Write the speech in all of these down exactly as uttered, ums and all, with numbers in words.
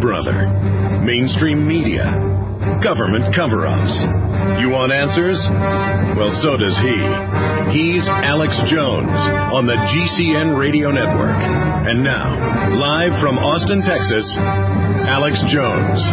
brother. Mainstream media. Government cover-ups. You want answers? Well, so does he. He's Alex Jones on the G C N Radio Network. And now, live from Austin, Texas, Alex Jones.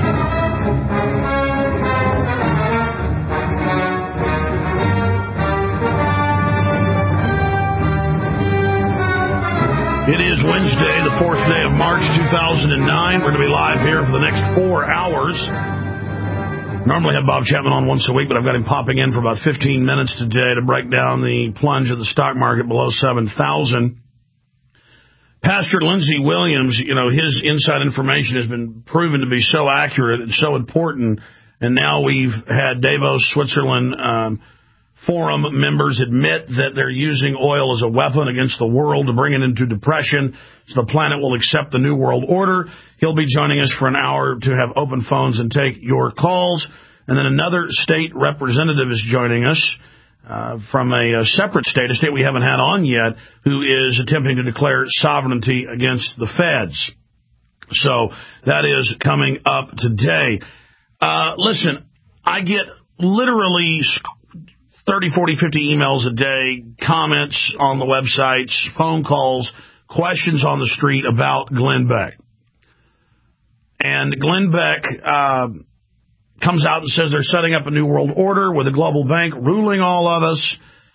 It is Wednesday, the fourth day of March, two thousand nine. We're going to be live here for the next four hours. Normally have Bob Chapman on once a week, but I've got him popping in for about fifteen minutes today to break down the plunge of the stock market below seven thousand. Pastor Lindsey Williams, you know, his inside information has been proven to be so accurate and so important. And now we've had Davos, Switzerland, um, Forum members admit that they're using oil as a weapon against the world to bring it into depression so the planet will accept the New World Order. He'll be joining us for an hour to have open phones and take your calls. And then another state representative is joining us uh, from a, a separate state, a state we haven't had on yet, who is attempting to declare sovereignty against the feds. So that is coming up today. Uh, listen, I get literally thirty, forty, fifty emails a day, comments on the websites, phone calls, questions on the street about Glenn Beck. And Glenn Beck uh, comes out and says they're setting up a new world order with a global bank ruling all of us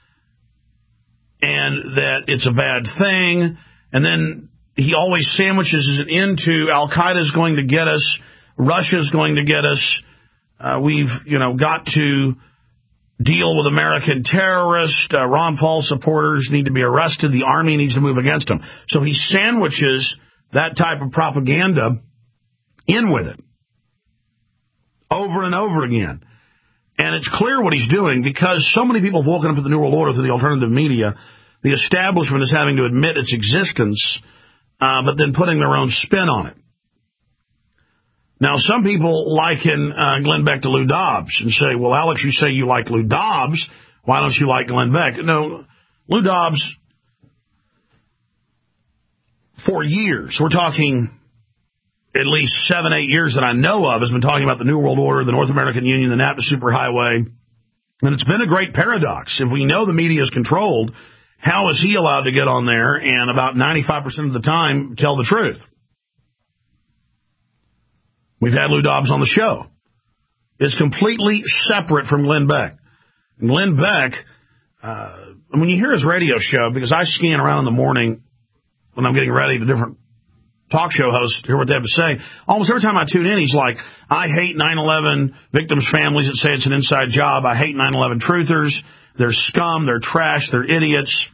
and that it's a bad thing. And then he always sandwiches it into Al-Qaeda is going to get us, Russia is going to get us. Uh, we've, you know, got to deal with American terrorists. Uh, Ron Paul supporters need to be arrested. The army needs to move against them. So he sandwiches that type of propaganda in with it over and over again. And it's clear what he's doing because so many people have woken up to the New World Order through the alternative media. The establishment is having to admit its existence, uh, but then putting their own spin on it. Now, some people liken uh, Glenn Beck to Lou Dobbs and say, well, Alex, you say you like Lou Dobbs. Why don't you like Glenn Beck? No, Lou Dobbs, for years, we're talking at least seven, eight years that I know of, has been talking about the New World Order, the North American Union, the NAFTA Superhighway. And it's been a great paradox. If we know the media is controlled, how is he allowed to get on there and about ninety-five percent of the time tell the truth? We've had Lou Dobbs on the show. It's completely separate from Glenn Beck. And Glenn Beck, uh, when you hear his radio show, because I scan around in the morning when I'm getting ready to different talk show hosts to hear what they have to say, almost every time I tune in, he's like, I hate nine eleven victims' families that say it's an inside job. I hate nine eleven truthers. They're scum. They're trash. They're idiots.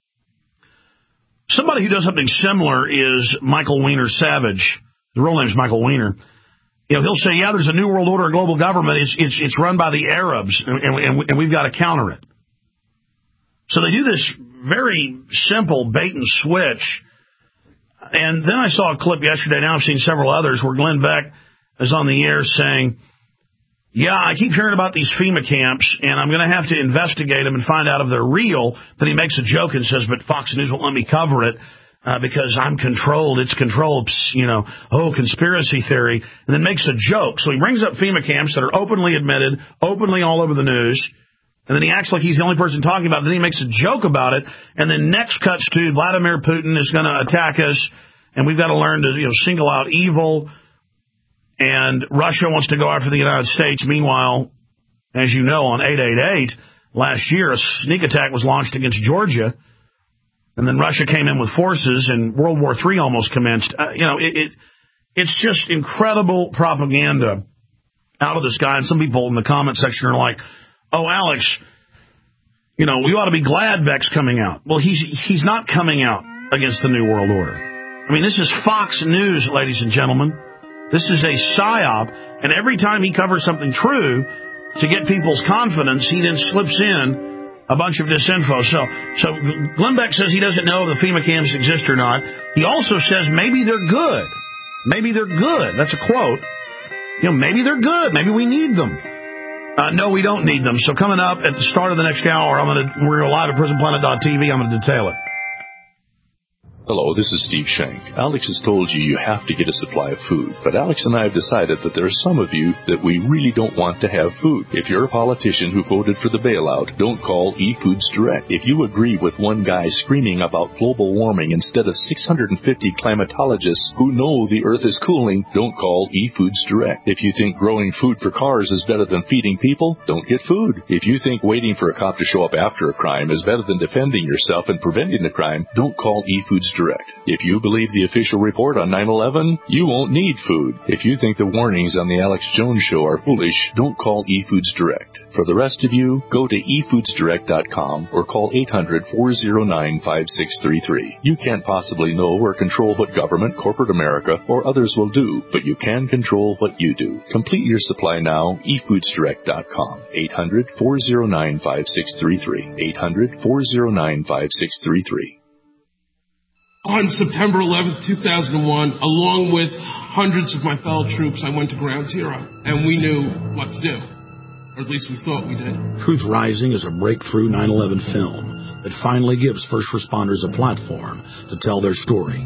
Somebody who does something similar is Michael Weiner Savage. The real name is Michael Weiner. You know, he'll say, yeah, there's a new world order, a global government. It's it's, it's run by the Arabs, and, and, and we've got to counter it. So they do this very simple bait and switch. And then I saw a clip yesterday, now I've seen several others, where Glenn Beck is on the air saying, yeah, I keep hearing about these FEMA camps, and I'm going to have to investigate them and find out if they're real. Then he makes a joke and says, but Fox News won't let me cover it. Uh, because I'm controlled, it's controlled, pss, you know, oh, conspiracy theory, and then makes a joke. So he brings up FEMA camps that are openly admitted, openly all over the news, and then he acts like he's the only person talking about it. Then he makes a joke about it, and then next cuts to Vladimir Putin is going to attack us, and we've got to learn to, you know, single out evil, and Russia wants to go after the United States. Meanwhile, as you know, on eight eight eight last year, a sneak attack was launched against Georgia. And then Russia came in with forces, and World War Three almost commenced. Uh, you know, it, it it's just incredible propaganda out of this guy. And some people in the comment section are like, oh, Alex, you know, we ought to be glad Beck's coming out. Well, he's he's not coming out against the New World Order. I mean, this is Fox News, ladies and gentlemen. This is a psyop. And every time he covers something true to get people's confidence, he then slips in a bunch of disinfo. So, so Glenn Beck says he doesn't know if the FEMA camps exist or not. He also says maybe they're good. Maybe they're good. That's a quote. You know, maybe they're good. Maybe we need them. Uh, no, we don't need them. So coming up at the start of the next hour, I'm going to, we're live at prison planet dot t v. I'm going to detail it. Hello, this is Steve Shank. Alex has told you you have to get a supply of food, but Alex and I have decided that there are some of you that we really don't want to have food. If you're a politician who voted for the bailout, don't call eFoods Direct. If you agree with one guy screaming about global warming instead of six hundred fifty climatologists who know the earth is cooling, don't call eFoods Direct. If you think growing food for cars is better than feeding people, don't get food. If you think waiting for a cop to show up after a crime is better than defending yourself and preventing the crime, don't call eFoods Direct. Direct. If you believe the official report on nine eleven, you won't need food. If you think the warnings on the Alex Jones Show are foolish, don't call eFoods Direct. For the rest of you, go to e foods direct dot com or call eight hundred, four oh nine, five six three three. You can't possibly know or control what government, corporate America, or others will do, but you can control what you do. Complete your supply now, e foods direct dot com. eight hundred, four oh nine, five six three three. eight hundred, four oh nine, five six three three. On September eleventh, two thousand one, along with hundreds of my fellow troops, I went to Ground Zero, and we knew what to do. Or at least we thought we did. Truth Rising is a breakthrough nine eleven film that finally gives first responders a platform to tell their story.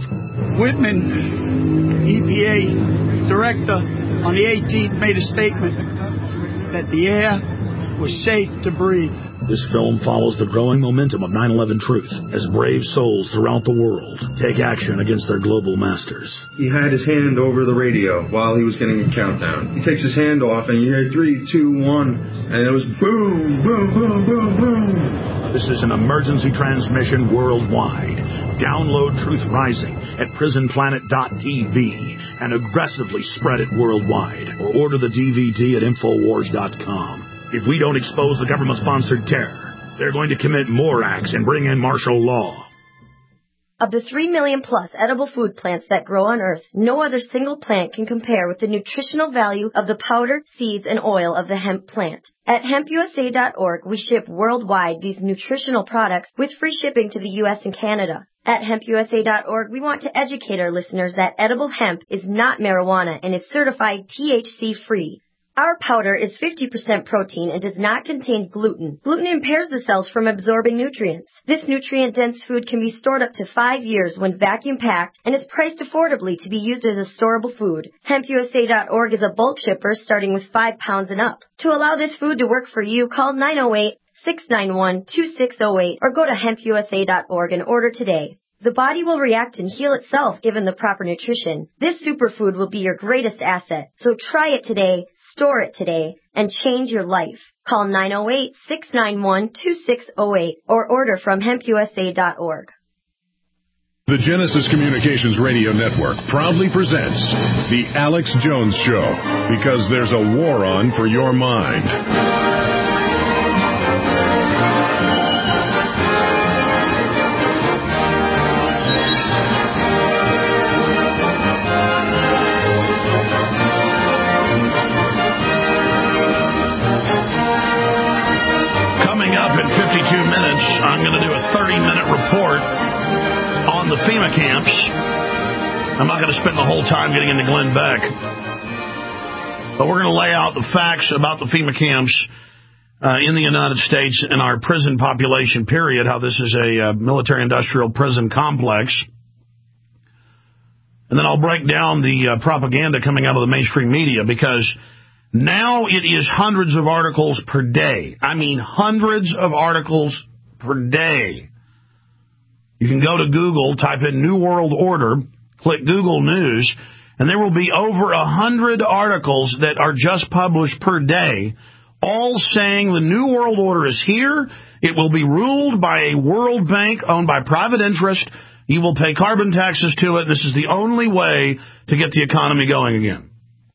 Whitman, E P A director, on the eighteenth made a statement that the air was safe to breathe. This film follows the growing momentum of nine eleven truth as brave souls throughout the world take action against their global masters. He had his hand over the radio while he was getting a countdown. He takes his hand off and you hear three, two, one, and it was boom, boom, boom, boom, boom. This is an emergency transmission worldwide. Download Truth Rising at prison planet dot t v and aggressively spread it worldwide, or order the D V D at infowars dot com. If we don't expose the government-sponsored terror, they're going to commit more acts and bring in martial law. Of the three million plus edible food plants that grow on Earth, no other single plant can compare with the nutritional value of the powder, seeds, and oil of the hemp plant. At hemp u s a dot org, we ship worldwide these nutritional products with free shipping to the U S and Canada. At hemp u s a dot org, we want to educate our listeners that edible hemp is not marijuana and is certified T H C-free. Our powder is fifty percent protein and does not contain gluten. Gluten impairs the cells from absorbing nutrients. This nutrient-dense food can be stored up to five years when vacuum-packed and is priced affordably to be used as a storable food. hemp u s a dot org is a bulk shipper starting with five pounds and up. To allow this food to work for you, call nine oh eight, six nine one, two six oh eight or go to hemp u s a dot org and order today. The body will react and heal itself given the proper nutrition. This superfood will be your greatest asset. So try it today, store it today, and change your life. Call nine oh eight, six nine one, two six oh eight or order from hemp u s a dot org. The Genesis Communications Radio Network proudly presents The Alex Jones Show, because there's a war on for your mind. fifty-two minutes, I'm going to do a thirty-minute report on the FEMA camps. I'm not going to spend the whole time getting into Glenn Beck, but we're going to lay out the facts about the FEMA camps uh, in the United States and our prison population, period, how this is a uh, military-industrial prison complex. And then I'll break down the uh, propaganda coming out of the mainstream media, because now it is hundreds of articles per day. I mean, hundreds of articles per day. You can go to Google, type in New World Order, click Google News, and there will be over a hundred articles that are just published per day, all saying the New World Order is here. It will be ruled by a World Bank owned by private interest. You will pay carbon taxes to it. This is the only way to get the economy going again.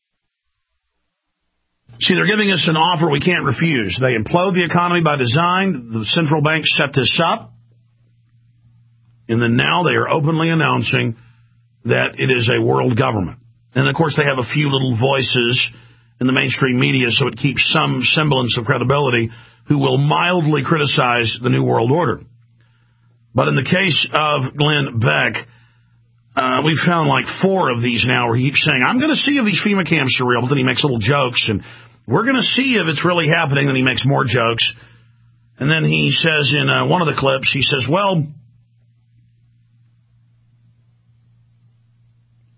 See, they're giving us an offer we can't refuse. They implode the economy by design. The central banks set this up. And then now they are openly announcing that it is a world government. And, of course, they have a few little voices in the mainstream media, so it keeps some semblance of credibility, who will mildly criticize the New World Order. But in the case of Glenn Beck, uh, we've found like four of these now where he keeps saying, I'm going to see if these FEMA camps are real, but then he makes little jokes, and we're going to see if it's really happening. Then he makes more jokes. And then he says in uh, one of the clips, he says, well,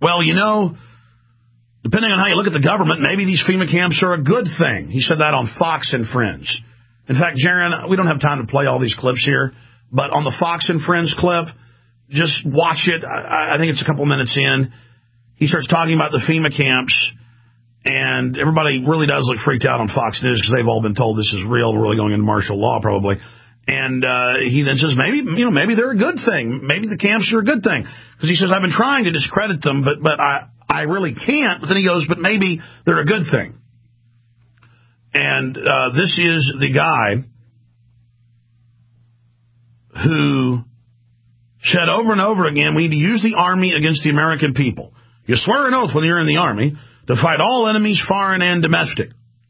Well, you know, depending on how you look at the government, maybe these FEMA camps are a good thing. He said that on Fox and Friends. In fact, Jaron, we don't have time to play all these clips here, but on the Fox and Friends clip, just watch it. I, I think it's a couple minutes in. He starts talking about the FEMA camps, and everybody really does look freaked out on Fox News because they've all been told this is real. We're really going into martial law, probably. And uh, he then says, maybe, you know, maybe they're a good thing. Maybe the camps are a good thing. Because he says, I've been trying to discredit them, but but I, I really can't. But then he goes, but maybe they're a good thing. And uh, this is the guy who said over and over again, we need to use the Army against the American people. You swear an oath when you're in the Army to fight all enemies, foreign and domestic.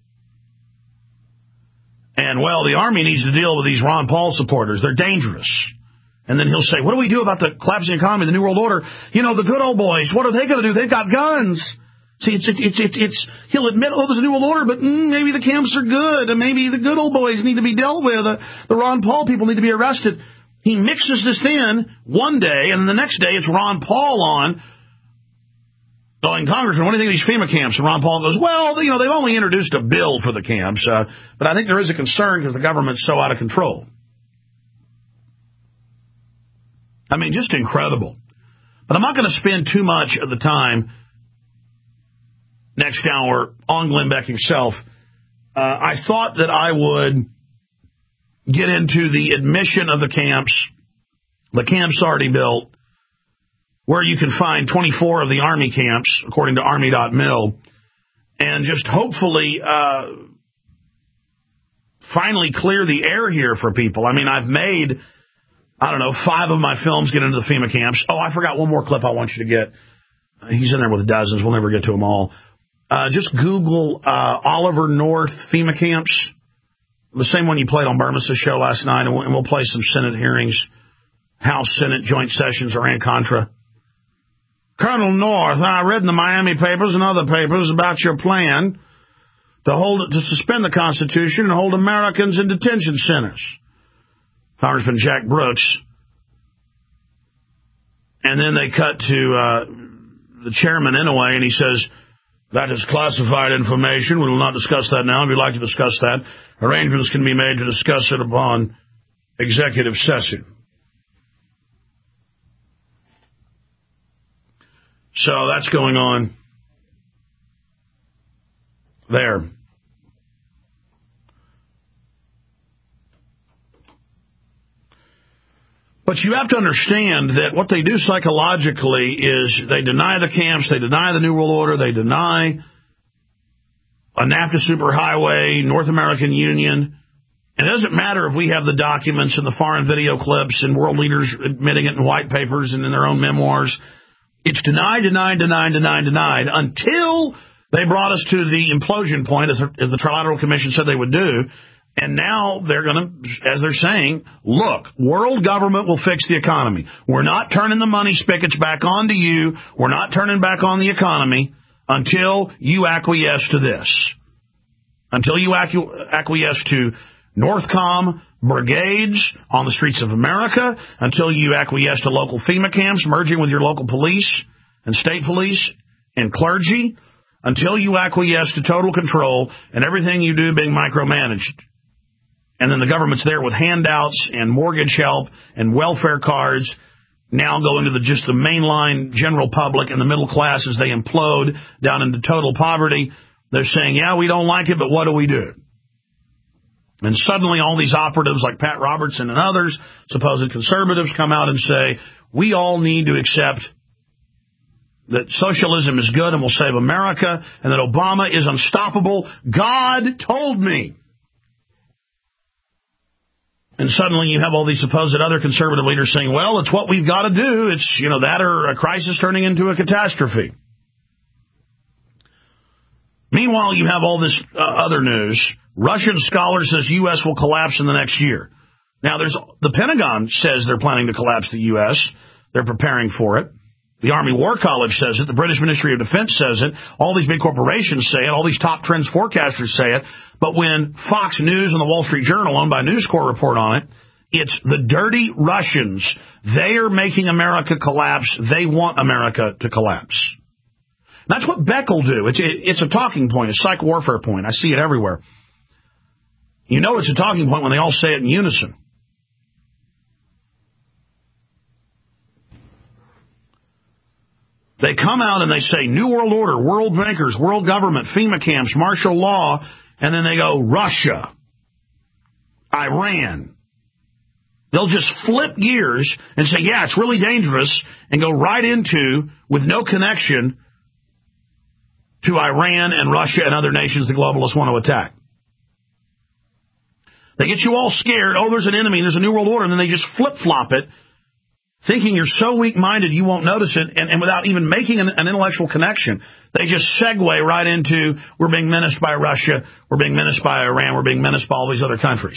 And, well, the Army needs to deal with these Ron Paul supporters. They're dangerous. And then he'll say, what do we do about the collapsing economy, the New World Order? You know, the good old boys, what are they going to do? They've got guns. See, it's, it's, it's, it's, he'll admit, oh, there's a New World Order, but mm, maybe the camps are good, and maybe the good old boys need to be dealt with. Uh, the Ron Paul people need to be arrested. He mixes this in one day, and the next day it's Ron Paul on, going, Congressman, what do you think of these FEMA camps? And Ron Paul goes, well, you know, they've only introduced a bill for the camps, uh, but I think there is a concern because the government's so out of control. I mean, just incredible. But I'm not going to spend too much of the time next hour on Glenn Beck himself. Uh, I thought that I would get into the admission of the camps, the camps already built, where you can find twenty-four of the Army camps, according to Army dot mil, and just hopefully uh, finally clear the air here for people. I mean, I've made, I don't know, five of my films get into the FEMA camps. Oh, I forgot one more clip I want you to get. He's in there with dozens. We'll never get to them all. Uh, just Google uh, Oliver North FEMA camps, the same one you played on Burmes's show last night, and we'll, and we'll play some Senate hearings, House, Senate, joint sessions, Iran-Contra. Colonel North, I read in the Miami papers and other papers about your plan to hold to suspend the Constitution and hold Americans in detention centers. Congressman Jack Brooks. And then they cut to uh, the chairman anyway, and he says, that is classified information. We will not discuss that now. If you'd like to discuss that, arrangements can be made to discuss it upon executive session. So that's going on there. But you have to understand that what they do psychologically is they deny the camps, they deny the New World Order, they deny a NAFTA superhighway, North American Union. And it doesn't matter if we have the documents and the foreign video clips and world leaders admitting it in white papers and in their own memoirs. It's denied, denied, denied, denied, denied, until they brought us to the implosion point, as the, as the Trilateral Commission said they would do. And now they're going to, as they're saying, look, world government will fix the economy. We're not turning the money spigots back onto you. We're not turning back on the economy until you acquiesce to this. Until you acqu- acquiesce to Northcom brigades on the streets of America, until you acquiesce to local FEMA camps, merging with your local police and state police and clergy, until you acquiesce to total control and everything you do being micromanaged. And then the government's there with handouts and mortgage help and welfare cards, now going to the just the mainline general public and the middle class as they implode down into total poverty. They're saying, yeah, we don't like it, but what do we do? And suddenly all these operatives like Pat Robertson and others, supposed conservatives, come out and say, we all need to accept that socialism is good and will save America and that Obama is unstoppable. God told me. And suddenly you have all these supposed other conservative leaders saying, well, it's what we've got to do. It's, you know, that or a crisis turning into a catastrophe. Meanwhile, you have all this uh, other news. Russian scholar says U S will collapse in the next year. Now, there's the Pentagon says they're planning to collapse the U S. They're preparing for it. The Army War College says it. The British Ministry of Defense says it. All these big corporations say it. All these top trends forecasters say it. But when Fox News and the Wall Street Journal, owned by News Corp, report on it, it's the dirty Russians. They are making America collapse. They want America to collapse. That's what Beck will do. It's, it, it's a talking point, a psych warfare point. I see it everywhere. You know it's a talking point when they all say it in unison. They come out and they say New World Order, world bankers, world government, FEMA camps, martial law, and then they go Russia, Iran. They'll just flip gears and say, yeah, it's really dangerous, and go right into, with no connection to Iran and Russia and other nations the globalists want to attack. They get you all scared. Oh, there's an enemy, there's a New World Order, and then they just flip-flop it, thinking you're so weak-minded you won't notice it, and, and without even making an, an intellectual connection, they just segue right into, we're being menaced by Russia, we're being menaced by Iran, we're being menaced by all these other countries.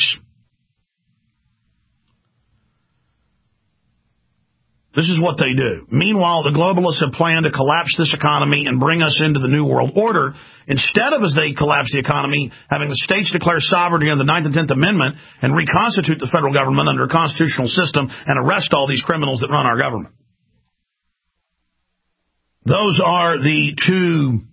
This is what they do. Meanwhile, the globalists have planned to collapse this economy and bring us into the New World Order. Instead of, as they collapse the economy, having the states declare sovereignty under the ninth and tenth Amendment and reconstitute the federal government under a constitutional system and arrest all these criminals that run our government. Those are the two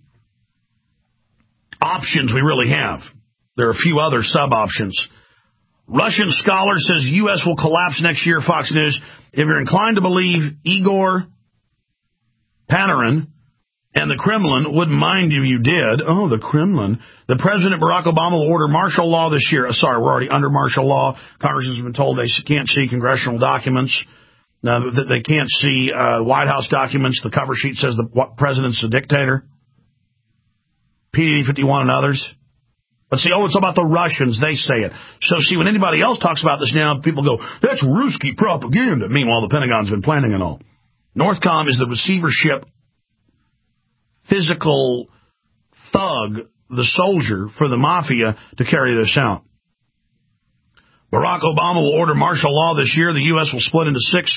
options we really have. There are a few other sub-options. Russian scholar says U S will collapse next year, Fox News. If you're inclined to believe Igor Panarin and the Kremlin, wouldn't mind if you did. Oh, the Kremlin. The President Barack Obama will order martial law this year. Oh, sorry, we're already under martial law. Congress has been told they can't see congressional documents. Uh, that they can't see uh, White House documents. The cover sheet says the president's a dictator. P D fifty-one and others. But see, oh, it's about the Russians. They say it. So, see, when anybody else talks about this now, people go, that's Ruski propaganda. Meanwhile, the Pentagon's been planning and all. Northcom is the receivership, physical thug, the soldier for the mafia to carry this out. Barack Obama will order martial law this year. The U S will split into six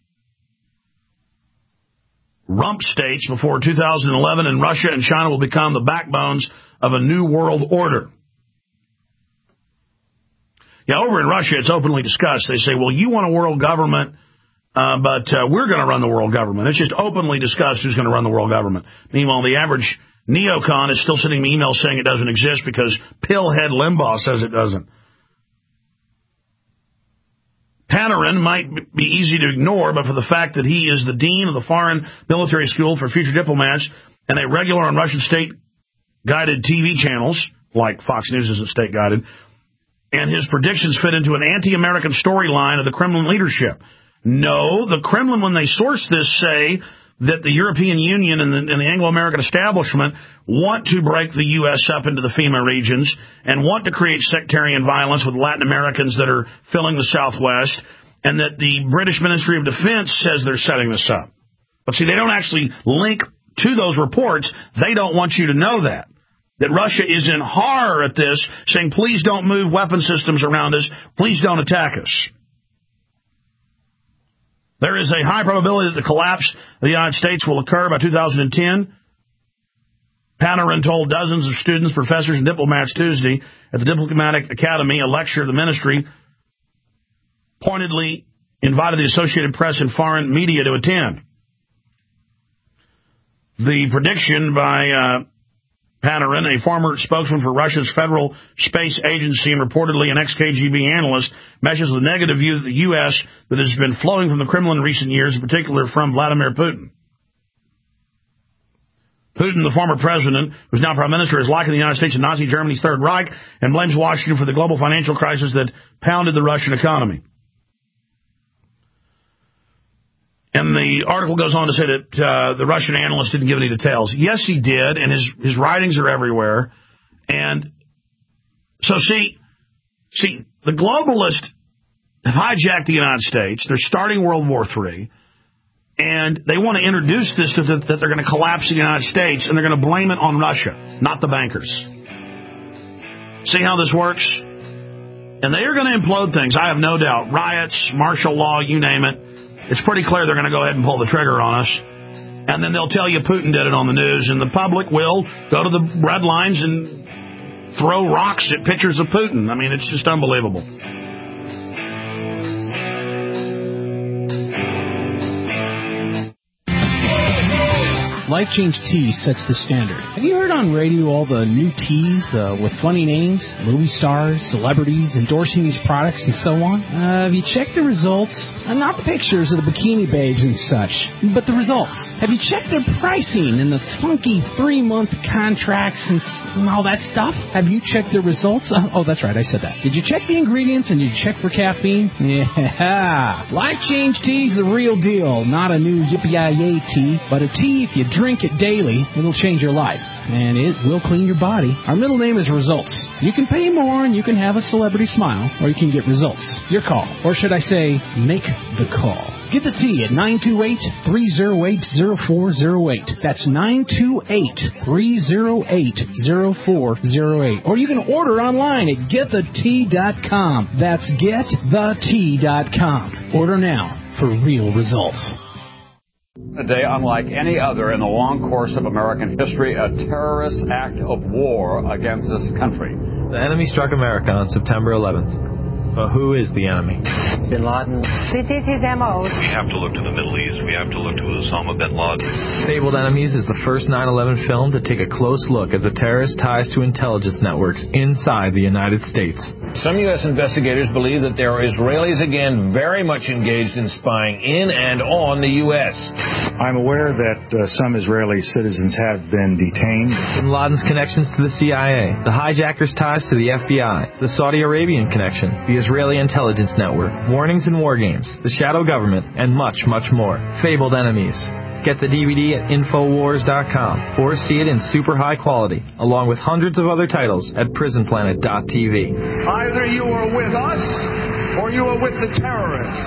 rump states before two thousand eleven, and Russia and China will become the backbones of a new world order. Yeah, over in Russia, it's openly discussed. They say, well, you want a world government, uh, but uh, we're going to run the world government. It's just openly discussed who's going to run the world government. Meanwhile, the average neocon is still sending me emails saying it doesn't exist because pillhead Limbaugh says it doesn't. Panarin might be easy to ignore, but for the fact that he is the dean of the Foreign Military School for Future Diplomats and a regular on Russian state-guided T V channels, like Fox News isn't state-guided, and his predictions fit into an anti-American storyline of the Kremlin leadership. No, the Kremlin, when they source this, say that the European Union and the, and the Anglo-American establishment want to break the U S up into the FEMA regions and want to create sectarian violence with Latin Americans that are filling the Southwest, and that the British Ministry of Defense says they're setting this up. But see, they don't actually link to those reports. They don't want you to know that. That Russia is in horror at this, saying, please don't move weapon systems around us. Please don't attack us. There is a high probability that the collapse of the United States will occur by two thousand ten. Panarin told dozens of students, professors, and diplomats Tuesday at the Diplomatic Academy, a lecture of the ministry, pointedly invited the Associated Press and foreign media to attend. The prediction by uh, Panarin, a former spokesman for Russia's Federal Space Agency and reportedly an ex-K G B analyst, meshes the negative view of the U S that has been flowing from the Kremlin in recent years, in particular from Vladimir Putin. Putin, the former president, who's now prime minister, is likened the United States to Nazi Germany's Third Reich and blames Washington for the global financial crisis that pounded the Russian economy. And the article goes on to say that uh, the Russian analyst didn't give any details. Yes, he did, and his, his writings are everywhere. And so, see, see, the globalists have hijacked the United States. They're starting World War Three, and they want to introduce this to the, that they're going to collapse the United States, and they're going to blame it on Russia, not the bankers. See how this works? And they are going to implode things, I have no doubt. Riots, martial law, you name it. It's pretty clear they're going to go ahead and pull the trigger on us. And then they'll tell you Putin did it on the news, and the public will go to the red lines and throw rocks at pictures of Putin. I mean, it's just unbelievable. Life Change Tea sets the standard. Have you heard on radio all the new teas uh, with funny names, movie stars, celebrities endorsing these products and so on? Uh, have you checked the results? Uh, not the pictures of the bikini babes and such, but the results. Have you checked their pricing and the funky three-month contracts and, and all that stuff? Have you checked their results? Uh, oh, that's right, I said that. Did you check the ingredients and did you check for caffeine? Yeah. Life Change Tea is the real deal, not a new yippee-yi-yay tea, but a tea if you drink it daily, it'll change your life. And it will clean your body. Our middle name is Results. You can pay more and you can have a celebrity smile, or you can get results. Your call. Or should I say, make the call. Get the tea at nine two eight, three oh eight, oh four oh eight. That's nine two eight, three oh eight, oh four oh eight. Or you can order online at get the tea dot com. That's get the tea dot com. Order now for real results. A day unlike any other in the long course of American history, a terrorist act of war against this country. The enemy struck America on September eleventh. But who is the enemy? Bin Laden. This is his M O. We have to look to the Middle East. We have to look to Osama bin Laden. Fabled Enemies is the first nine eleven film to take a close look at the terrorist ties to intelligence networks inside the United States. Some U S investigators believe that there are Israelis again very much engaged in spying in and on the U S. I'm aware that uh, some Israeli citizens have been detained. Bin Laden's connections to the C I A, the hijackers' ties to the F B I, the Saudi Arabian connection, the Israeli intelligence network, warnings and war games, the shadow government, and much, much more. Fabled Enemies. Get the D V D at Infowars dot com or see it in super high quality, along with hundreds of other titles at Prison Planet dot T V. Either you are with us or you are with the terrorists.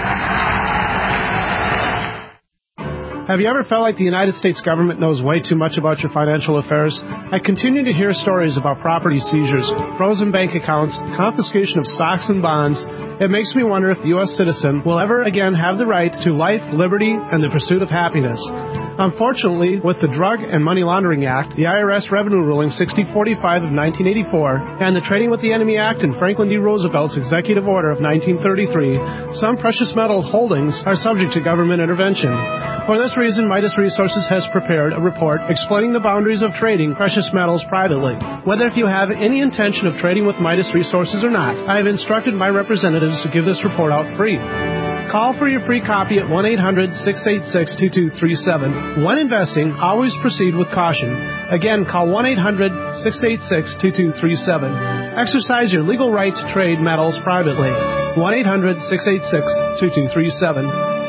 Have you ever felt like the United States government knows way too much about your financial affairs? I continue to hear stories about property seizures, frozen bank accounts, confiscation of stocks and bonds. It makes me wonder if the U S citizen will ever again have the right to life, liberty, and the pursuit of happiness. Unfortunately, with the Drug and Money Laundering Act, the I R S Revenue Ruling sixty forty-five of nineteen eighty-four, and the Trading with the Enemy Act and Franklin D. Roosevelt's Executive Order of nineteen thirty-three, some precious metal holdings are subject to government intervention. For this reason, Midas Resources has prepared a report explaining the boundaries of trading precious metals privately. Whether if you have any intention of trading with Midas Resources or not, I have instructed my representatives to give this report out free. Call for your free copy at one eight hundred, six eight six, two two three seven. When investing, always proceed with caution. Again, call one eight hundred, six eight six, two two three seven. Exercise your legal right to trade metals privately. one eight hundred, six eight six, two two three seven.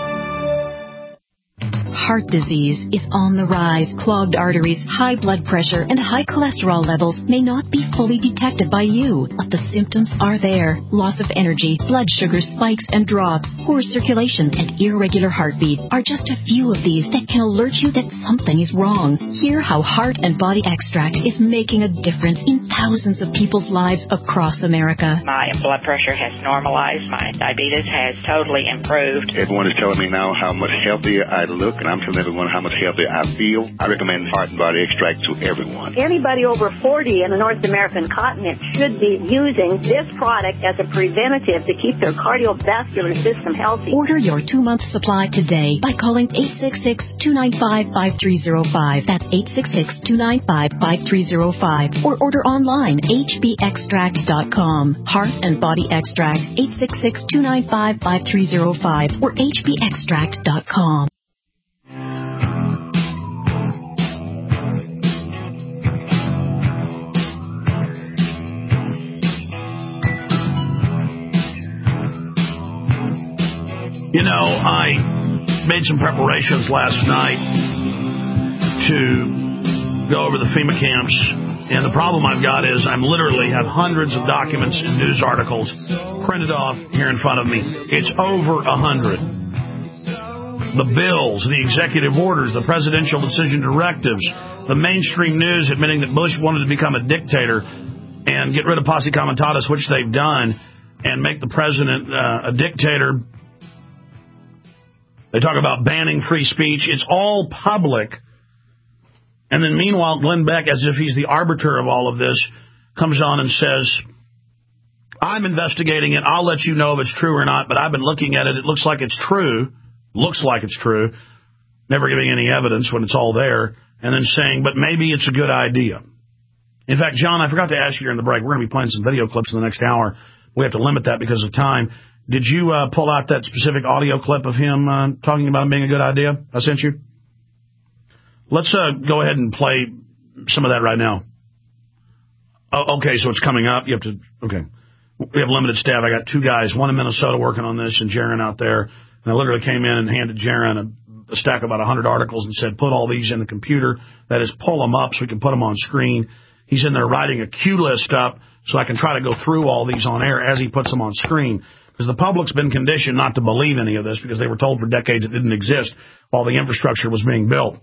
Heart disease is on the rise. Clogged arteries, high blood pressure, and high cholesterol levels may not be fully detected by you, but the symptoms are there. Loss of energy, blood sugar spikes and drops, poor circulation, and irregular heartbeat are just a few of these that can alert you that something is wrong. Hear how Heart and Body Extract is making a difference in thousands of people's lives across America. My blood pressure has normalized. My diabetes has totally improved. Everyone is telling me now how much healthier I look, and I'm telling everyone how much healthier I feel. I recommend Heart and Body Extract to everyone. Anybody over forty in the North American continent should be using this product as a preventative to keep their cardiovascular system healthy. Order your two-month supply today by calling eight six six, two nine five, five three zero five. That's eight six six, two nine five, five three zero five. Or order online, H B extract dot com. Heart and Body Extract, eight six six, two nine five, five three zero five or H B extract dot com. You know, I made some preparations last night to go over the FEMA camps, and the problem I've got is I'm literally have hundreds of documents and news articles printed off here in front of me. It's over a hundred. The bills, the executive orders, the presidential decision directives, the mainstream news admitting that Bush wanted to become a dictator and get rid of posse comitatus, which they've done, and make the president uh, a dictator. They talk about banning free speech. It's all public. And then meanwhile, Glenn Beck, as if he's the arbiter of all of this, comes on and says, I'm investigating it. I'll let you know if it's true or not, but I've been looking at it. It looks like it's true. Looks like it's true. never giving any evidence when it's all there, and then saying, but maybe it's a good idea. In fact, John, I forgot to ask you during the break. We're going to be playing some video clips in the next hour. We have to limit that because of time. Did you uh, pull out that specific audio clip of him uh, talking about it being a good idea I sent you? Let's uh, go ahead and play some of that right now. Oh, okay, so it's coming up. You have to, okay. We have limited staff. I got two guys, one in Minnesota working on this and Jaron out there. And I literally came in and handed Jaron a, a stack of about one hundred articles and said, put all these in the computer. That is, pull them up so we can put them on screen. He's in there writing a cue list up so I can try to go through all these on air as he puts them on screen. Because the public's been conditioned not to believe any of this because they were told for decades it didn't exist while the infrastructure was being built.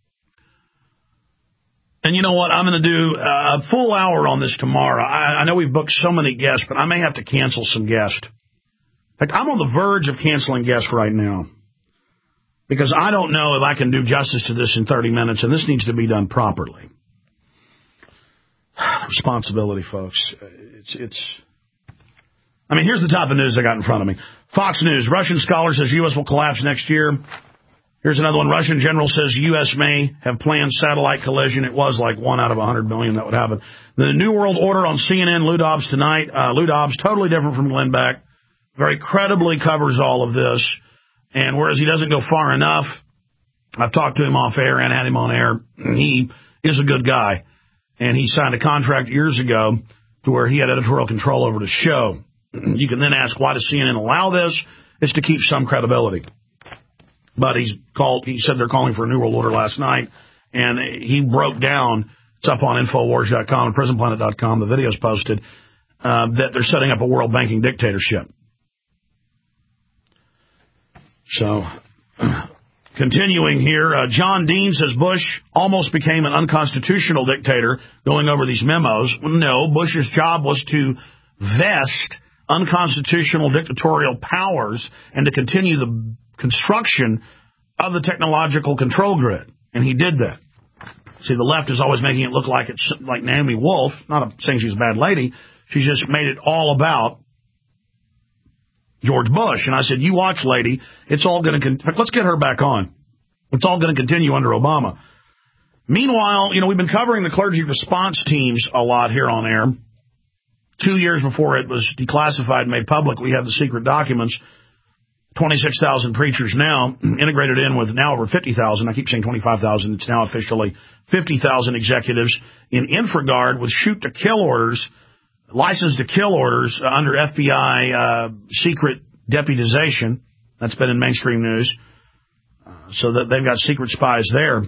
And you know what? I'm going to do a full hour on this tomorrow. I, I know we've booked so many guests, but I may have to cancel some guests. In fact, I'm on the verge of canceling guests right now because I don't know if I can do justice to this in thirty minutes, and this needs to be done properly. Responsibility, folks. It's, it's, I mean, here's the type of news I got in front of me. Fox News, Russian scholar says U S will collapse next year. Here's another one. Russian general says U S may have planned satellite collision. It was like one out of one hundred million that would happen. The New World Order on C N N, Lou Dobbs tonight. Uh, Lou Dobbs, totally different from Glenn Beck. Very credibly covers all of this. And whereas he doesn't go far enough, I've talked to him off air and had him on air. He is a good guy. And he signed a contract years ago to where he had editorial control over the show. You can then ask, why does C N N allow this? It's to keep some credibility. But he's called. He said they're calling for a New World Order last night, and he broke down. It's up on Infowars dot com and Prison Planet dot com. The video's posted uh, that they're setting up a world banking dictatorship. So, continuing here, uh, John Dean says Bush almost became an unconstitutional dictator going over these memos. No, Bush's job was to vest unconstitutional dictatorial powers and to continue the construction of the technological control grid. And he did that. See, the left is always making it look like it's like Naomi Wolf. Not saying she's a bad lady. She's just made it all about George Bush. And I said, you watch, lady. It's all going to... Con- let's get her back on. It's all going to continue under Obama. Meanwhile, you know, we've been covering the clergy response teams a lot here on air. Two years before it was declassified and made public, we have the secret documents. twenty-six thousand preachers now, integrated in with now over fifty thousand. I keep saying twenty-five thousand. It's now officially fifty thousand executives in InfraGard with shoot-to-kill orders, licensed to kill orders uh, under F B I uh, secret deputization. That's been in mainstream news. Uh, so that they've got secret spies there.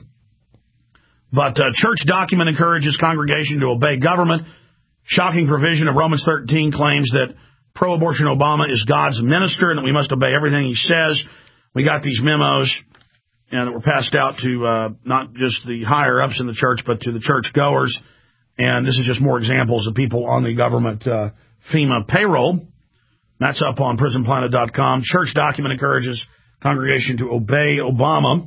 But uh, church document encourages congregation to obey government. Shocking provision of Romans thirteen claims that pro-abortion Obama is God's minister and that we must obey everything he says. We got these memos you know, that were passed out to uh, not just the higher-ups in the church, but to the church-goers. And this is just more examples of people on the government uh, FEMA payroll. That's up on Prison Planet dot com. Church document encourages congregation to obey Obama.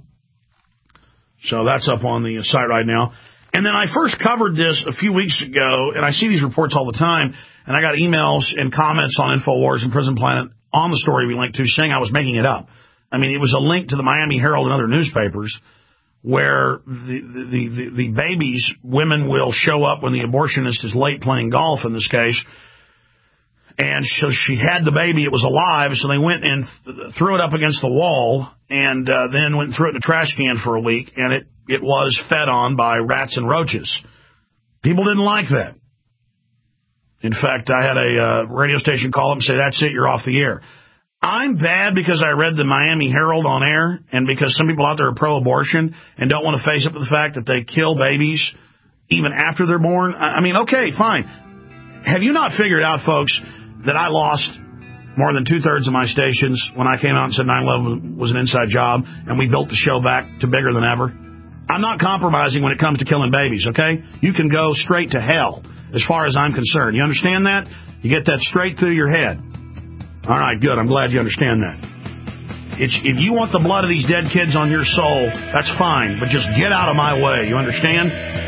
So that's up on the site right now. And then I first covered this a few weeks ago, and I see these reports all the time, and I got emails and comments on InfoWars and Prison Planet on the story we linked to saying I was making it up. I mean, it was a link to the Miami Herald and other newspapers where the, the, the, the babies, women will show up when the abortionist is late playing golf in this case. And so she had the baby, it was alive, so they went and th- threw it up against the wall and uh, then went and threw it in the trash can for a week, and it, it was fed on by rats and roaches. People didn't like that. In fact, I had a uh, radio station call up and say, that's it, you're off the air. I'm bad because I read the Miami Herald on air and because some people out there are pro-abortion and don't want to face up to the fact that they kill babies even after they're born. I mean, okay, fine. Have you not figured out, folks, that I lost more than two-thirds of my stations when I came out and said nine eleven was an inside job and we built the show back to bigger than ever? I'm not compromising when it comes to killing babies, okay? You can go straight to hell as far as I'm concerned. You understand that? You get that straight through your head. All right, good. I'm glad you understand that. It's, if you want the blood of these dead kids on your soul, that's fine, but just get out of my way. You understand?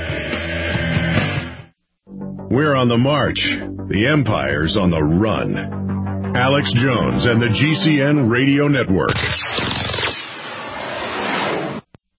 We're on the march. The Empire's on the run. Alex Jones and the G C N Radio Network.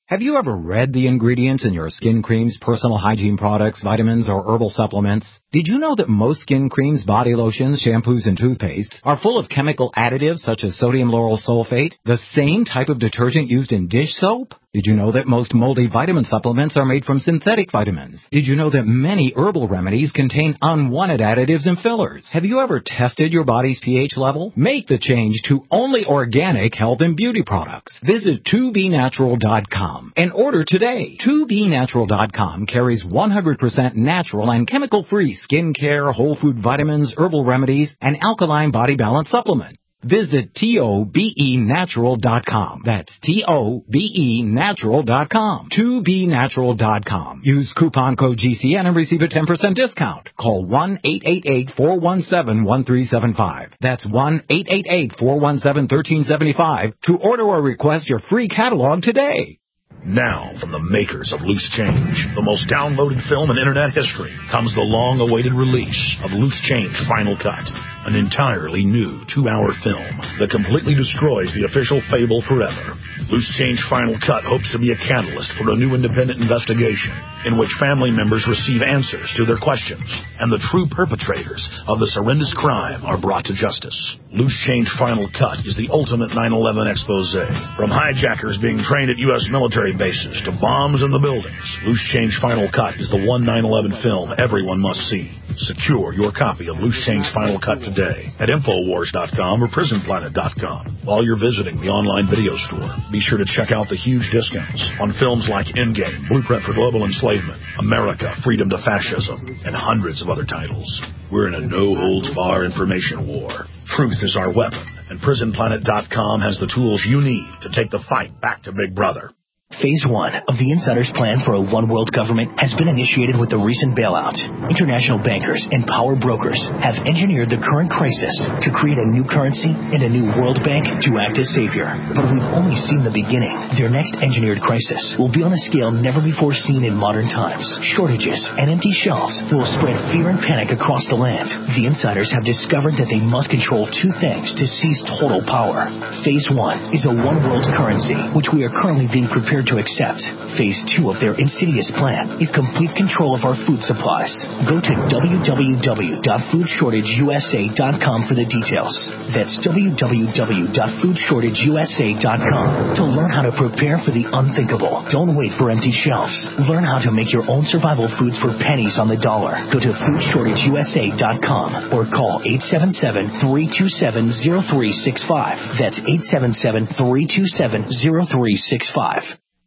Have you ever read the ingredients in your skin creams, personal hygiene products, vitamins, or herbal supplements? Did you know that most skin creams, body lotions, shampoos, and toothpaste are full of chemical additives such as sodium lauryl sulfate, the same type of detergent used in dish soap? Did you know that most moldy vitamin supplements are made from synthetic vitamins? Did you know that many herbal remedies contain unwanted additives and fillers? Have you ever tested your body's pH level? Make the change to only organic health and beauty products. Visit two B natural dot com and order today. two B natural dot com carries one hundred percent natural and chemical-free skincare, whole food vitamins, herbal remedies, and alkaline body balance supplement. Visit T O B E natural dot com. That's T O B E natural dot com. two B natural dot com. Use coupon code G C N and receive a ten percent discount. Call one eight eight eight, four one seven, one three seven five. That's one eight eight eight, four one seven, one three seven five to order or request your free catalog today. Now, from the makers of Loose Change, the most downloaded film in Internet history, comes the long-awaited release of Loose Change Final Cut, an entirely new two-hour film that completely destroys the official fable forever. Loose Change Final Cut hopes to be a catalyst for a new independent investigation in which family members receive answers to their questions and the true perpetrators of this horrendous crime are brought to justice. Loose Change Final Cut is the ultimate nine eleven expose. From hijackers being trained at U S military bases to bombs in the buildings, Loose Change Final Cut is the one nine eleven film everyone must see. Secure your copy of Loose Change Final Cut today at Infowars dot com or Prison Planet dot com. While you're visiting the online video store, be sure to check out the huge discounts on films like Endgame, Blueprint for Global Enslavement, America, Freedom to Fascism, and hundreds of other titles. We're in a no-holds-barred information war. Truth is our weapon, and Prison Planet dot com has the tools you need to take the fight back to Big Brother. Phase one of the Insider's plan for a one-world government has been initiated with the recent bailout. International bankers and power brokers have engineered the current crisis to create a new currency and a new world bank to act as savior. But we've only seen the beginning. Their next engineered crisis will be on a scale never before seen in modern times. Shortages and empty shelves will spread fear and panic across the land. The Insiders have discovered that they must control two things to seize total power. Phase one is a one-world currency, which we are currently being prepared to accept. Phase two of their insidious plan is complete control of our food supplies. Go to w w w dot food shortage u s a dot com for the details. That's w w w dot food shortage u s a dot com to learn how to prepare for the unthinkable. Don't wait for empty shelves. Learn how to make your own survival foods for pennies on the dollar. Go to food shortage u s a dot com or call eight seven seven, three two seven, zero three six five. That's eight seven seven, three two seven, zero three six five.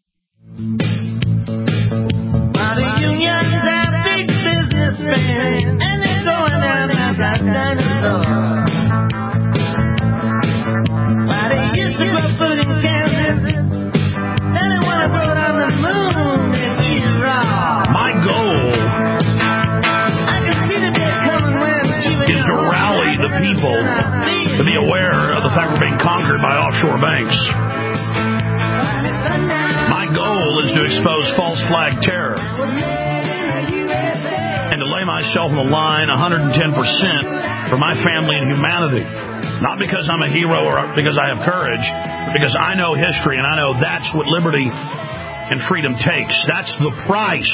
Well, the unions are big businessmen, and they're going out as a dinosaur. Well, they used to grow food in Kansas, then they want to grow it on the moon and eat it raw. My goal I can see the day coming when even is to rally the people to be aware of the fact we're being conquered by offshore banks. My goal is to expose false flag terror and to lay myself on the line one hundred ten percent for my family and humanity. Not because I'm a hero or because I have courage, but because I know history and I know that's what liberty and freedom takes. That's the price.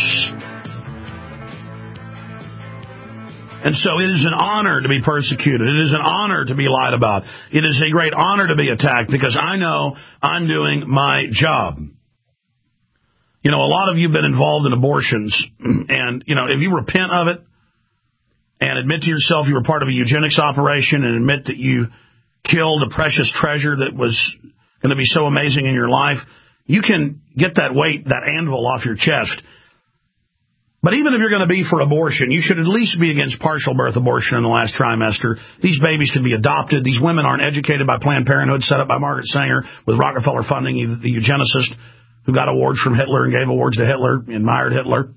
And so it is an honor to be persecuted. It is an honor to be lied about. It is a great honor to be attacked because I know I'm doing my job. You know, a lot of you have been involved in abortions, and, you know, if you repent of it and admit to yourself you were part of a eugenics operation and admit that you killed a precious treasure that was going to be so amazing in your life, you can get that weight, that anvil off your chest. But even if you're going to be for abortion, you should at least be against partial birth abortion in the last trimester. These babies can be adopted. These women aren't educated by Planned Parenthood, set up by Margaret Sanger with Rockefeller funding, the eugenicist who got awards from Hitler and gave awards to Hitler, admired Hitler.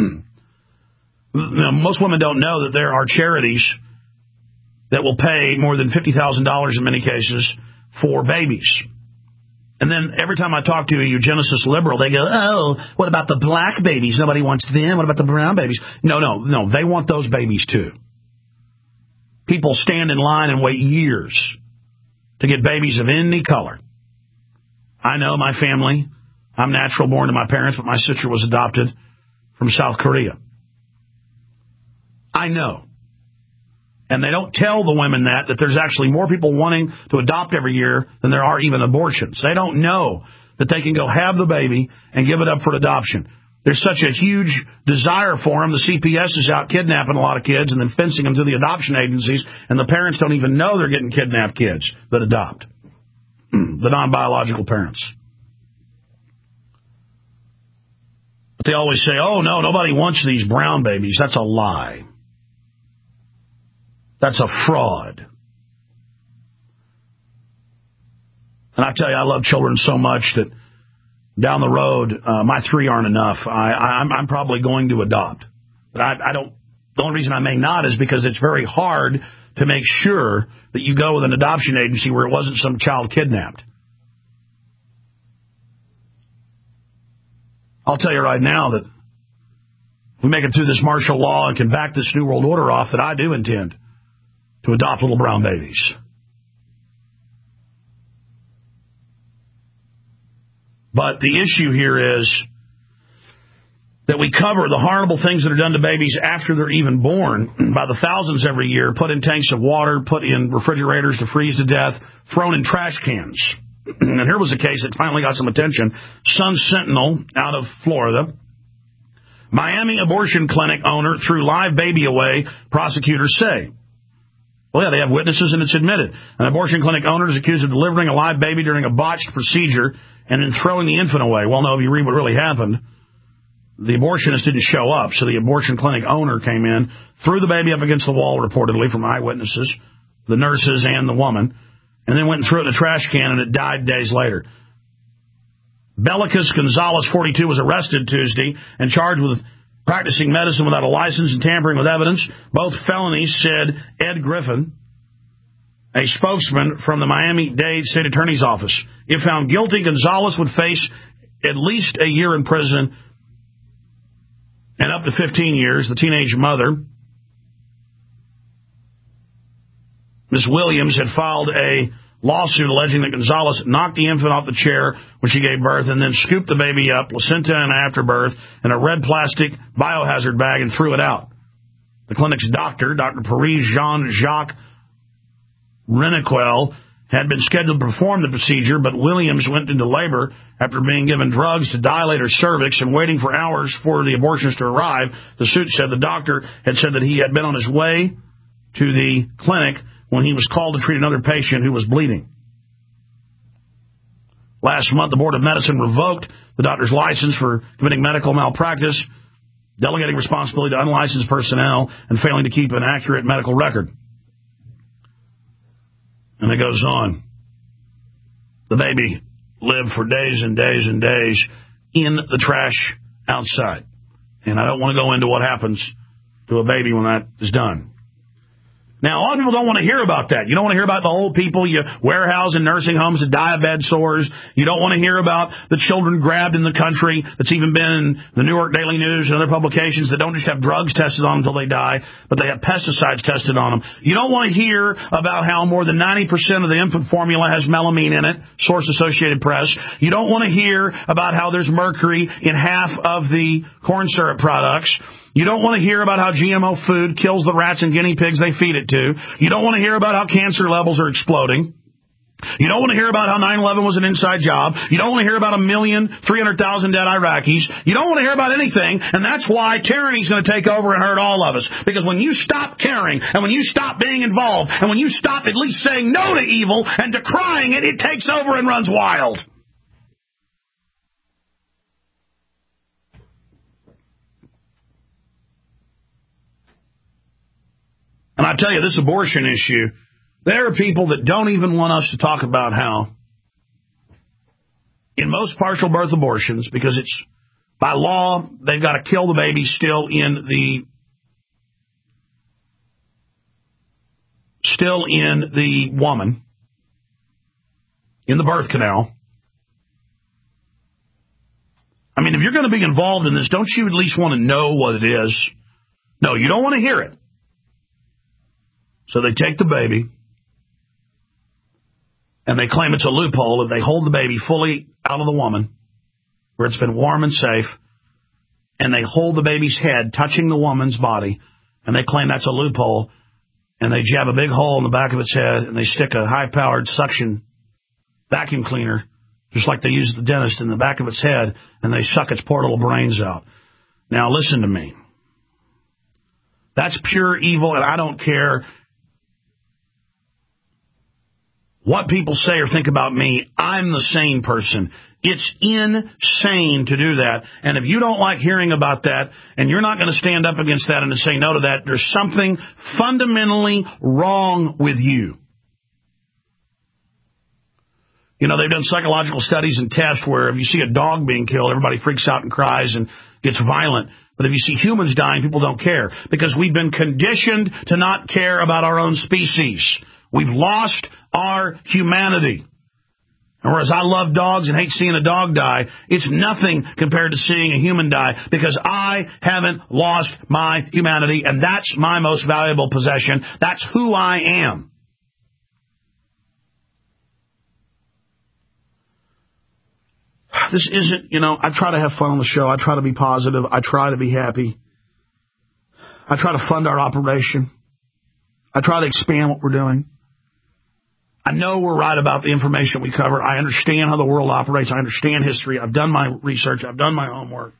Now, most women don't know that there are charities that will pay more than fifty thousand dollars in many cases for babies. And then every time I talk to a eugenicist liberal, they go, oh, what about the black babies? Nobody wants them. What about the brown babies? No, no, no. They want those babies too. People stand in line and wait years to get babies of any color. I know my family I'm natural born to my parents, but my sister was adopted from South Korea. I know. And they don't tell the women that, that there's actually more people wanting to adopt every year than there are even abortions. They don't know that they can go have the baby and give it up for adoption. There's such a huge desire for them. The C P S is out kidnapping a lot of kids and then fencing them to the adoption agencies, and the parents don't even know they're getting kidnapped kids that adopt. The non-biological parents. But they always say, oh, no, nobody wants these brown babies. That's a lie. That's a fraud. And I tell you, I love children so much that down the road, uh, my three aren't enough. I, I, I'm, I'm probably going to adopt. But I, I don't. The only reason I may not is because it's very hard to make sure that you go with an adoption agency where it wasn't some child kidnapped. I'll tell you right now that if we make it through this martial law and can back this New World Order off, that I do intend to adopt little brown babies. But the issue here is that we cover the horrible things that are done to babies after they're even born by the thousands every year, put in tanks of water, put in refrigerators to freeze to death, thrown in trash cans. And here was a case that finally got some attention. Sun Sentinel out of Florida. Miami abortion clinic owner threw live baby away, prosecutors say. Well, yeah, they have witnesses and it's admitted. An abortion clinic owner is accused of delivering a live baby during a botched procedure and then throwing the infant away. Well, no, if you read what really happened, the abortionist didn't show up, so the abortion clinic owner came in, threw the baby up against the wall, reportedly, from eyewitnesses, the nurses and the woman, and then went and threw it in a trash can, and it died days later. Belicus Gonzalez, forty-two, was arrested Tuesday and charged with practicing medicine without a license and tampering with evidence. Both felonies, said Ed Griffin, a spokesman from the Miami-Dade State Attorney's Office. If found guilty, Gonzalez would face at least a year in prison and up to fifteen years. The teenage mother, Miz Williams, had filed a lawsuit alleging that Gonzalez knocked the infant off the chair when she gave birth and then scooped the baby up, placenta and afterbirth, in a red plastic biohazard bag and threw it out. The clinic's doctor, Doctor Paris Jean-Jacques Renequel, had been scheduled to perform the procedure, but Williams went into labor after being given drugs to dilate her cervix and waiting for hours for the abortionist to arrive. The suit said the doctor had said that he had been on his way to the clinic when he was called to treat another patient who was bleeding. Last month, the Board of Medicine revoked the doctor's license for committing medical malpractice, delegating responsibility to unlicensed personnel, and failing to keep an accurate medical record. And it goes on. The baby lived for days and days and days in the trash outside. And I don't want to go into what happens to a baby when that is done. Now, a lot of people don't want to hear about that. You don't want to hear about the old people you warehouse in nursing homes that die of bed sores. You don't want to hear about the children grabbed in the country. That's even been in the New York Daily News and other publications that don't just have drugs tested on them until they die, but they have pesticides tested on them. You don't want to hear about how more than ninety percent of the infant formula has melamine in it, source Associated Press. You don't want to hear about how there's mercury in half of the corn syrup products. You don't want to hear about how G M O food kills the rats and guinea pigs they feed it to. You don't want to hear about how cancer levels are exploding. You don't want to hear about how nine eleven was an inside job. You don't want to hear about a million, three hundred thousand dead Iraqis. You don't want to hear about anything, and that's why tyranny is going to take over and hurt all of us. Because when you stop caring, and when you stop being involved, and when you stop at least saying no to evil and decrying it, it takes over and runs wild. And I tell you, this abortion issue, there are people that don't even want us to talk about how in most partial birth abortions, because it's by law, they've got to kill the baby still in the still in the woman, in the birth canal. I mean, if you're going to be involved in this, don't you at least want to know what it is? No, you don't want to hear it. So they take the baby, and they claim it's a loophole if they hold the baby fully out of the woman, where it's been warm and safe, and they hold the baby's head touching the woman's body, and they claim that's a loophole, and they jab a big hole in the back of its head, and they stick a high-powered suction vacuum cleaner, just like they use at the dentist, in the back of its head, and they suck its poor little brains out. Now, listen to me. That's pure evil, and I don't care what people say or think about me. I'm the sane person. It's insane to do that. And if you don't like hearing about that, and you're not going to stand up against that and to say no to that, there's something fundamentally wrong with you. You know, they've done psychological studies and tests where if you see a dog being killed, everybody freaks out and cries and gets violent. But if you see humans dying, people don't care, because we've been conditioned to not care about our own species. We've lost our humanity. And whereas I love dogs and hate seeing a dog die, it's nothing compared to seeing a human die, because I haven't lost my humanity, and that's my most valuable possession. That's who I am. This isn't, you know, I try to have fun on the show. I try to be positive. I try to be happy. I try to fund our operation. I try to expand what we're doing. I know we're right about the information we cover. I understand how the world operates. I understand history. I've done my research. I've done my homework.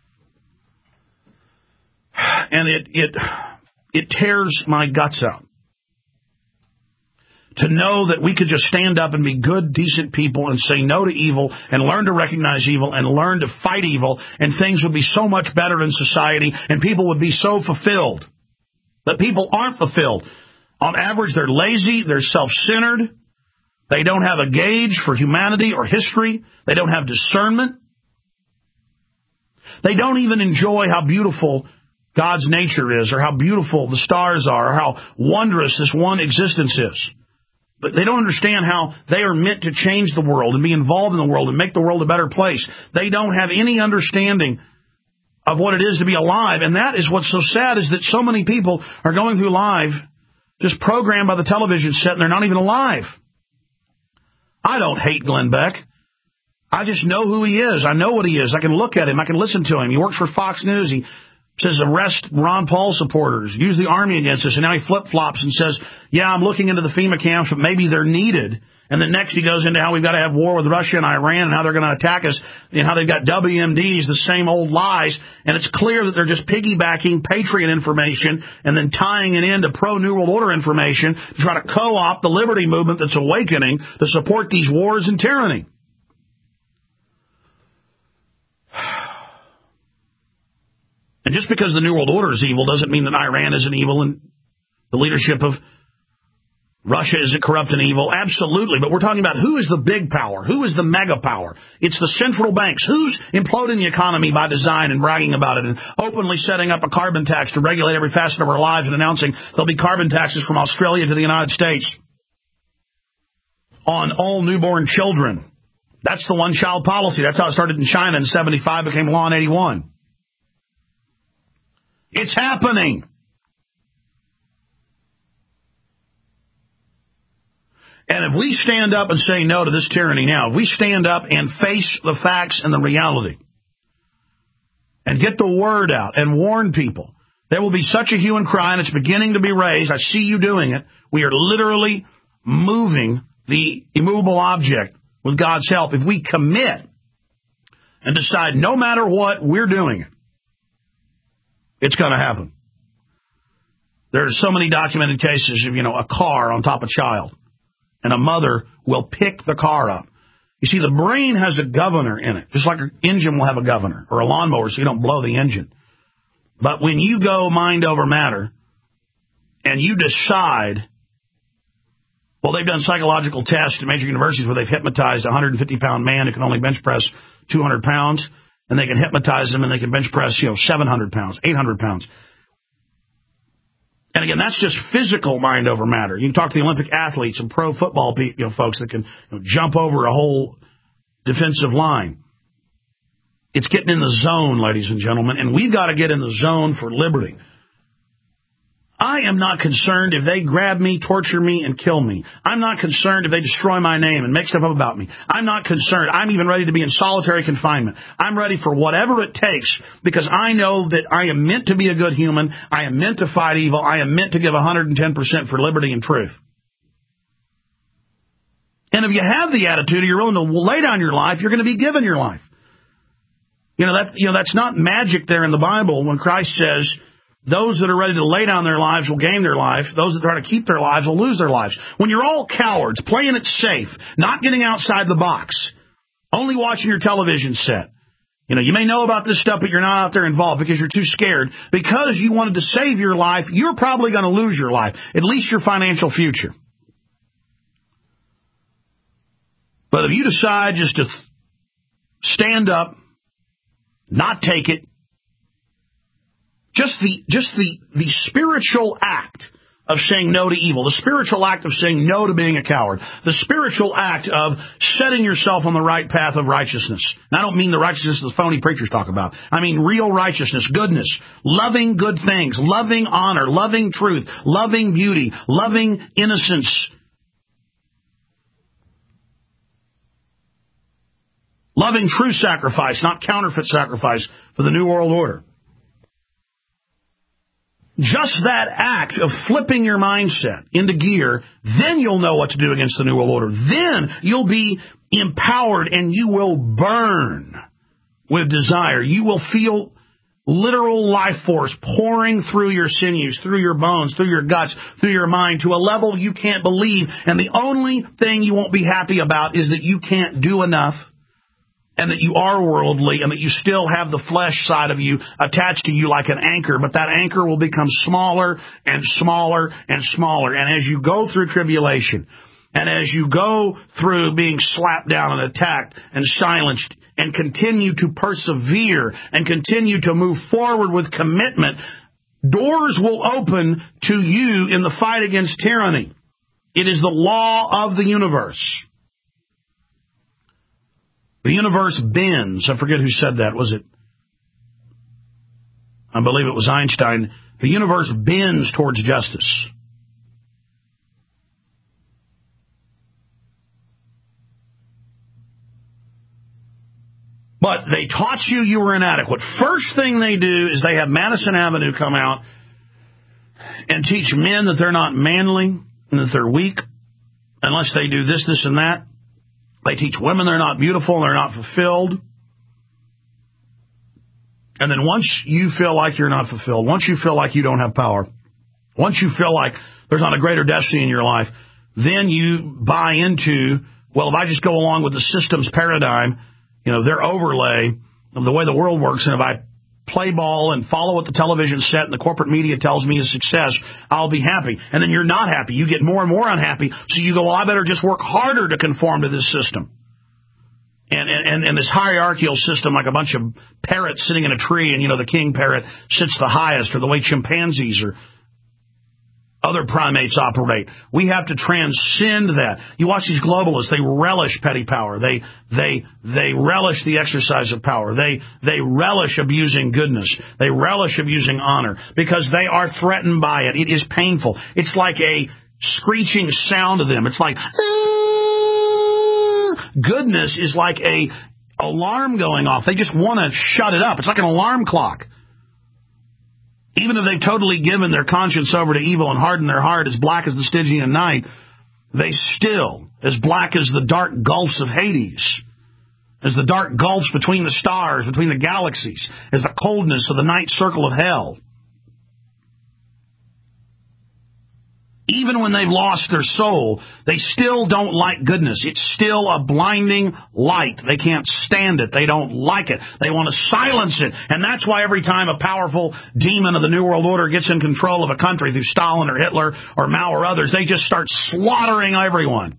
And it it it tears my guts out to know that we could just stand up and be good, decent people and say no to evil and learn to recognize evil and learn to fight evil, and things would be so much better in society and people would be so fulfilled. But people aren't fulfilled. On average, they're lazy, they're self-centered, they don't have a gauge for humanity or history, they don't have discernment, they don't even enjoy how beautiful God's nature is, or how beautiful the stars are, or how wondrous this one existence is. But they don't understand how they are meant to change the world and be involved in the world and make the world a better place. They don't have any understanding of what it is to be alive. And that is what's so sad, is that so many people are going through life just programmed by the television set, and they're not even alive. I don't hate Glenn Beck. I just know who he is. I know what he is. I can look at him. I can listen to him. He works for Fox News. He says arrest Ron Paul supporters, use the army against us, and now he flip-flops and says, yeah, I'm looking into the FEMA camps, but maybe they're needed. And then next he goes into how we've got to have war with Russia and Iran and how they're going to attack us and how they've got W M Ds, the same old lies. And it's clear that they're just piggybacking Patriot information and then tying it into pro-New World Order information to try to co-opt the liberty movement that's awakening to support these wars and tyranny. And just because the New World Order is evil doesn't mean that Iran isn't evil and the leadership of Russia isn't corrupt and evil. Absolutely. But we're talking about who is the big power? Who is the mega power? It's the central banks. Who's imploding the economy by design and bragging about it and openly setting up a carbon tax to regulate every facet of our lives and announcing there'll be carbon taxes from Australia to the United States on all newborn children. That's the one-child policy. That's how it started in China in seventy-five, became law in eighty-one. It's happening. And if we stand up and say no to this tyranny now, if we stand up and face the facts and the reality and get the word out and warn people, there will be such a hue and cry, and it's beginning to be raised. I see you doing it. We are literally moving the immovable object with God's help. If we commit and decide no matter what, we're doing it, it's going to happen. There's so many documented cases of, you know, a car on top of a child, and a mother will pick the car up. You see, the brain has a governor in it, just like an engine will have a governor, or a lawnmower, so you don't blow the engine. But when you go mind over matter, and you decide, well, they've done psychological tests at major universities where they've hypnotized a one hundred fifty pound man who can only bench press two hundred pounds, and they can hypnotize them and they can bench press, you know, seven hundred pounds, eight hundred pounds. And again, that's just physical mind over matter. You can talk to the Olympic athletes and pro football people, you know, folks that can, you know, jump over a whole defensive line. It's getting in the zone, ladies and gentlemen, and we've got to get in the zone for liberty. I am not concerned if they grab me, torture me, and kill me. I'm not concerned if they destroy my name and make stuff up about me. I'm not concerned. I'm even ready to be in solitary confinement. I'm ready for whatever it takes because I know that I am meant to be a good human. I am meant to fight evil. I am meant to give one hundred ten percent for liberty and truth. And if you have the attitude, you're willing to lay down your life, you're going to be given your life. You know, that, you know, that's not magic there in the Bible when Christ says, those that are ready to lay down their lives will gain their life. Those that try to keep their lives will lose their lives. When you're all cowards, playing it safe, not getting outside the box, only watching your television set. You know, you may know about this stuff, but you're not out there involved because you're too scared. Because you wanted to save your life, you're probably going to lose your life, at least your financial future. But if you decide just to stand up, not take it, Just the just the, the spiritual act of saying no to evil, the spiritual act of saying no to being a coward, the spiritual act of setting yourself on the right path of righteousness. And I don't mean the righteousness the phony preachers talk about. I mean real righteousness, goodness, loving good things, loving honor, loving truth, loving beauty, loving innocence, loving true sacrifice, not counterfeit sacrifice for the New World Order. Just that act of flipping your mindset into gear, then you'll know what to do against the New World Order. Then you'll be empowered and you will burn with desire. You will feel literal life force pouring through your sinews, through your bones, through your guts, through your mind to a level you can't believe. And the only thing you won't be happy about is that you can't do enough, and that you are worldly, and that you still have the flesh side of you attached to you like an anchor, but that anchor will become smaller and smaller and smaller. And as you go through tribulation, and as you go through being slapped down and attacked and silenced, and continue to persevere and continue to move forward with commitment, doors will open to you in the fight against tyranny. It is the law of the universe. The universe bends. I forget who said that. Was it? I believe it was Einstein. The universe bends towards justice. But they taught you you were inadequate. First thing they do is they have Madison Avenue come out and teach men that they're not manly and that they're weak unless they do this, this, and that. They teach women they're not beautiful and they're not fulfilled. And then once you feel like you're not fulfilled, once you feel like you don't have power, once you feel like there's not a greater destiny in your life, then you buy into, well, if I just go along with the system's paradigm, you know, their overlay of the way the world works, and if I play ball and follow what the television set and the corporate media tells me is success, I'll be happy. And then you're not happy. You get more and more unhappy. So you go, well, I better just work harder to conform to this system. And, and, and this hierarchical system, like a bunch of parrots sitting in a tree, and, you know, the king parrot sits the highest, or the way chimpanzees or other primates operate. We have to transcend that. You watch these globalists, they relish petty power. They they they relish the exercise of power. They they relish abusing goodness. They relish abusing honor because they are threatened by it. It is painful. It's like a screeching sound to them. It's like, goodness is like a alarm going off. They just want to shut it up. It's like an alarm clock. Even if they've totally given their conscience over to evil and hardened their heart as black as the Stygian night, they still, as black as the dark gulfs of Hades, as the dark gulfs between the stars, between the galaxies, as the coldness of the night circle of hell. Even when they've lost their soul, they still don't like goodness. It's still a blinding light. They can't stand it. They don't like it. They want to silence it. And that's why every time a powerful demon of the New World Order gets in control of a country through Stalin or Hitler or Mao or others, they just start slaughtering everyone.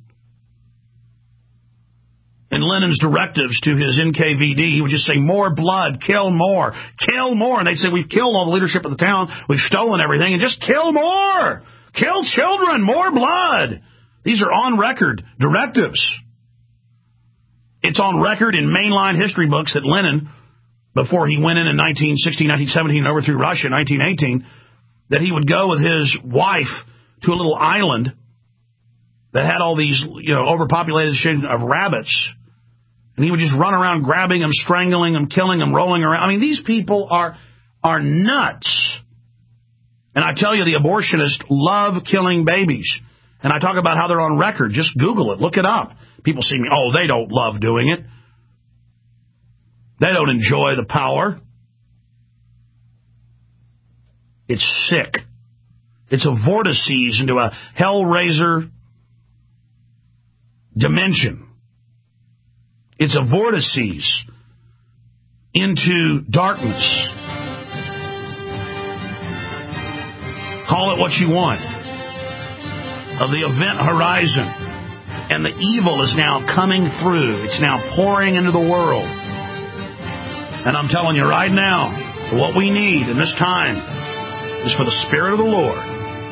In Lenin's directives to his N K V D, he would just say, more blood, kill more, kill more. And they'd say, we've killed all the leadership of the town, we've stolen everything, and just kill more. Kill children, more blood. These are on record directives. It's on record in mainline history books that Lenin, before he went in in nineteen sixteen, nineteen seventeen, and overthrew Russia in nineteen eighteen, that he would go with his wife to a little island that had all these, you know, overpopulated shit of rabbits, and he would just run around grabbing them, strangling them, killing them, rolling around. I mean, these people are are nuts. And I tell you, the abortionists love killing babies. And I talk about how they're on record. Just Google it. Look it up. People see me. Oh, they don't love doing it. They don't enjoy the power. It's sick. It's a vortices into a hellraiser dimension. It's a vortices into darkness. Call it what you want. Of the event horizon. And the evil is now coming through. It's now pouring into the world. And I'm telling you right now, what we need in this time is for the Spirit of the Lord.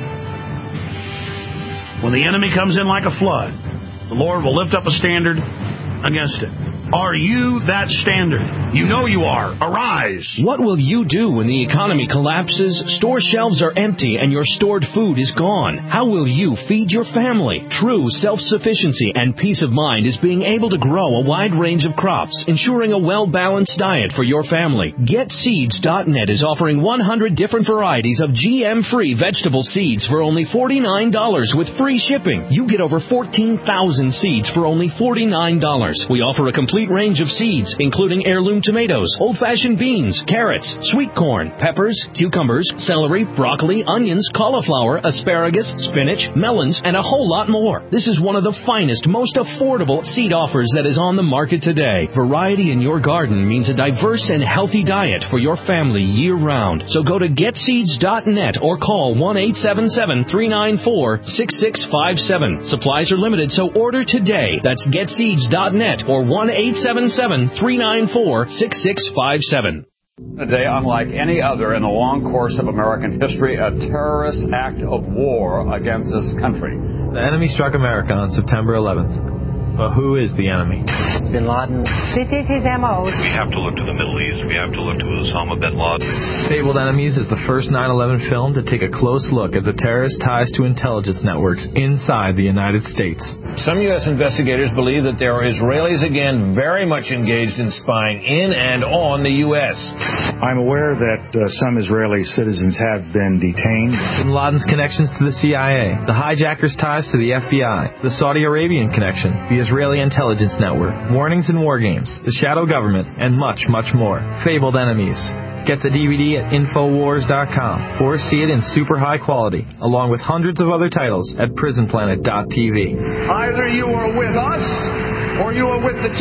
When the enemy comes in like a flood, the Lord will lift up a standard against it. Are you that standard? You know you are. Arise. What will you do when the economy collapses, store shelves are empty, and your stored food is gone? How will you feed your family? True self-sufficiency and peace of mind is being able to grow a wide range of crops, ensuring a well-balanced diet for your family. Get Seeds dot net is offering one hundred different varieties of G M-free vegetable seeds for only forty-nine dollars with free shipping. You get over fourteen thousand seeds for only forty-nine dollars. We offer a complete range of seeds, including heirloom tomatoes, old-fashioned beans, carrots, sweet corn, peppers, cucumbers, celery, broccoli, onions, cauliflower, asparagus, spinach, melons, and a whole lot more. This is one of the finest, most affordable seed offers that is on the market today. Variety in your garden means a diverse and healthy diet for your family year-round. So go to Get Seeds dot net or call one eight seven seven, three nine four, six six five seven. Supplies are limited, so order today. That's Get Seeds dot net or one eight seven seven, three nine four, six six five seven. A day unlike any other in the long course of American history, a terrorist act of war against this country. The enemy struck America on September eleventh. But who is the enemy? Bin Laden. This is his M O. We have to look to the Middle East. We have to look to Osama bin Laden. Fabled Enemies is the first nine eleven film to take a close look at the terrorist ties to intelligence networks inside the United States. Some U S investigators believe that there are Israelis again very much engaged in spying in and on the U S. I'm aware that uh, some Israeli citizens have been detained. Bin Laden's connections to the C I A, the hijackers' ties to the F B I, the Saudi Arabian connection, the Israeli intelligence network, warnings and war games, the shadow government, and much, much more. Fabled Enemies. Get the D V D at Infowars dot com or see it in super high quality, along with hundreds of other titles at Prison Planet dot T V. Either you are with us or you are with the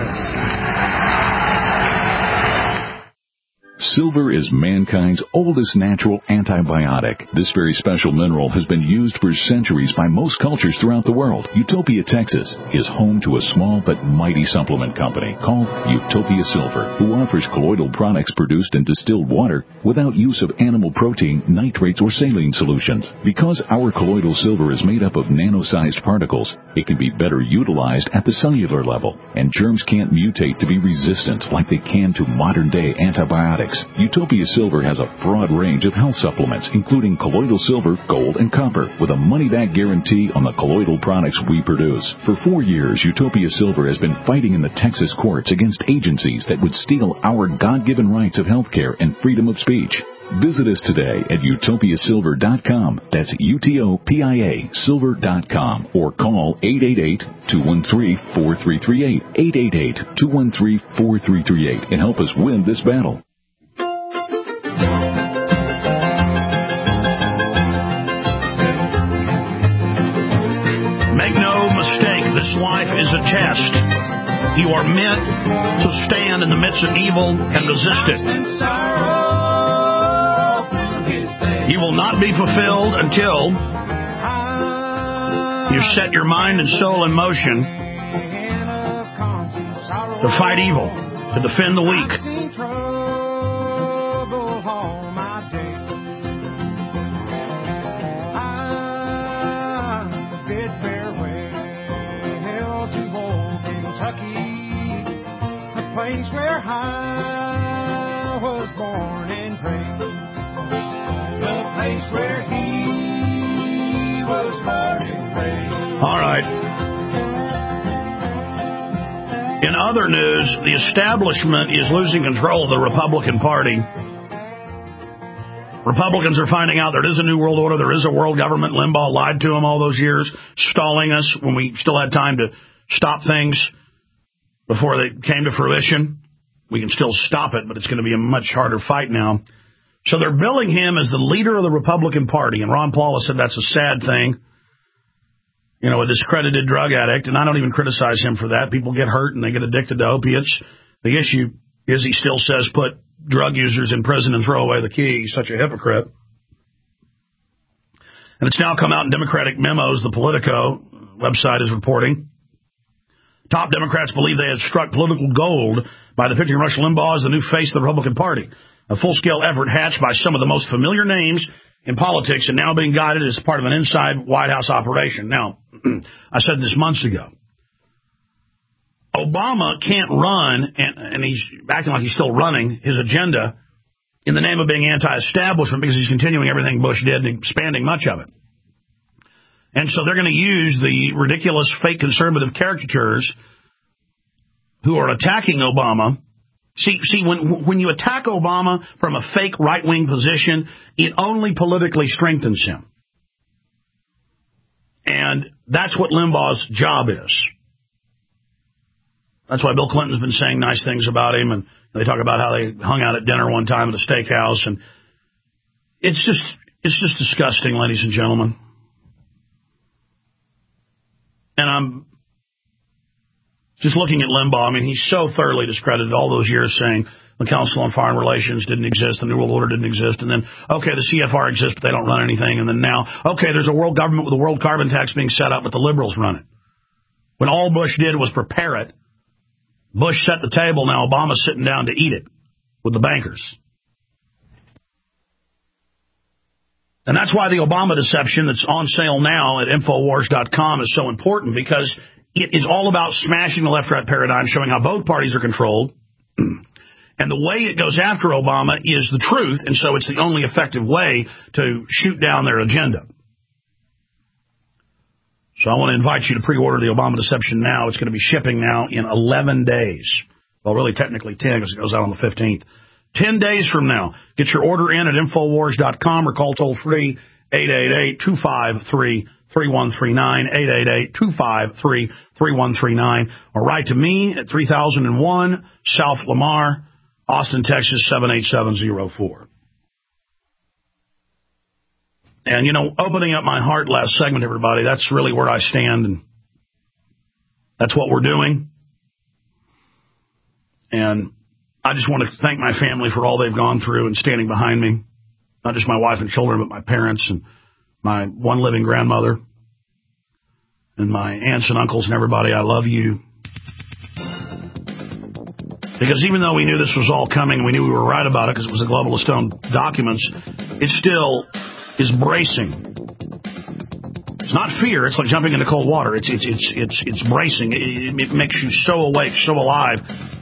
terrorists. Silver is mankind's oldest natural antibiotic. This very special mineral has been used for centuries by most cultures throughout the world. Utopia, Texas is home to a small but mighty supplement company called Utopia Silver, who offers colloidal products produced in distilled water without use of animal protein, nitrates, or saline solutions. Because our colloidal silver is made up of nano-sized particles, it can be better utilized at the cellular level, and germs can't mutate to be resistant like they can to modern-day antibiotics. Utopia Silver has a broad range of health supplements, including colloidal silver, gold, and copper, with a money-back guarantee on the colloidal products we produce. For four years, Utopia Silver has been fighting in the Texas courts against agencies that would steal our God-given rights of health care and freedom of speech. Visit us today at Utopia Silver dot com. That's U T O P I A Silver dot com. Or call eight eight eight, two one three, four three three eight, eight eight eight, two one three, four three three eight, and help us win this battle. Make no mistake, this life is a test. You are meant to stand in the midst of evil and resist it. You will not be fulfilled until you set your mind and soul in motion to fight evil, to defend the weak. Place where I was born and raised, the place where other news, the establishment is losing control of the Republican Party. Republicans are finding out there is a new world order, there is a world government. Limbaugh lied to them all those years, stalling us when we still had time to stop things before they came to fruition. We can still stop it, but it's going to be a much harder fight now. So they're billing him as the leader of the Republican Party, and Ron Paul has said that's a sad thing. You know, a discredited drug addict, and I don't even criticize him for that. People get hurt and they get addicted to opiates. The issue is he still says put drug users in prison and throw away the key. He's such a hypocrite. And it's now come out in Democratic memos, the Politico website is reporting. Top Democrats believe they have struck political gold by depicting Rush Limbaugh as the new face of the Republican Party. A full-scale effort hatched by some of the most familiar names in politics and now being guided as part of an inside White House operation. Now, I said this months ago. Obama can't run, and, and he's acting like he's still running, his agenda in the name of being anti-establishment because he's continuing everything Bush did and expanding much of it. And so they're going to use the ridiculous fake conservative caricatures who are attacking Obama. See, see, when when you attack Obama from a fake right-wing position, it only politically strengthens him. And that's what Limbaugh's job is. That's why Bill Clinton's been saying nice things about him, and they talk about how they hung out at dinner one time at a steakhouse, and it's just it's just disgusting, ladies and gentlemen. And I'm just looking at Limbaugh. I mean, he's so thoroughly discredited all those years saying the Council on Foreign Relations didn't exist, the New World Order didn't exist, and then, okay, the C F R exists, but they don't run anything, and then now, okay, there's a world government with a world carbon tax being set up, but the liberals run it. When all Bush did was prepare it, Bush set the table, now Obama's sitting down to eat it with the bankers. And that's why the Obama deception that's on sale now at Infowars dot com is so important, because it is all about smashing the left-right paradigm, showing how both parties are controlled. And the way it goes after Obama is the truth, and so it's the only effective way to shoot down their agenda. So I want to invite you to pre-order the Obama Deception now. It's going to be shipping now in eleven days. Well, really technically ten, because it goes out on the fifteenth. ten days from now. Get your order in at Infowars dot com or call toll-free eight eight eight, two five three, three one three nine, eight eight eight, two five three, three one three nine, or write to me at three thousand one South Lamar, Austin, Texas, seven eight seven zero four. And, you know, opening up my heart last segment, everybody, that's really where I stand, and that's what we're doing. And I just want to thank my family for all they've gone through and standing behind me. Not just my wife and children, but my parents and my one living grandmother and my aunts and uncles and everybody. I love you. Because even though we knew this was all coming, we knew we were right about it because it was the Globalist owned documents, it still is bracing. It's not fear. It's like jumping into cold water. It's it's it's it's it's bracing. It, it makes you so awake, so alive.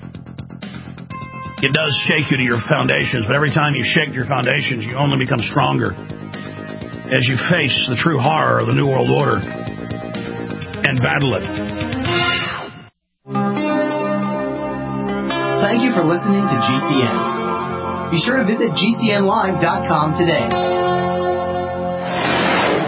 It does shake you to your foundations, but every time you shake your foundations, you only become stronger as you face the true horror of the New World Order and battle it. Thank you for listening to G C N. Be sure to visit G C N live dot com today.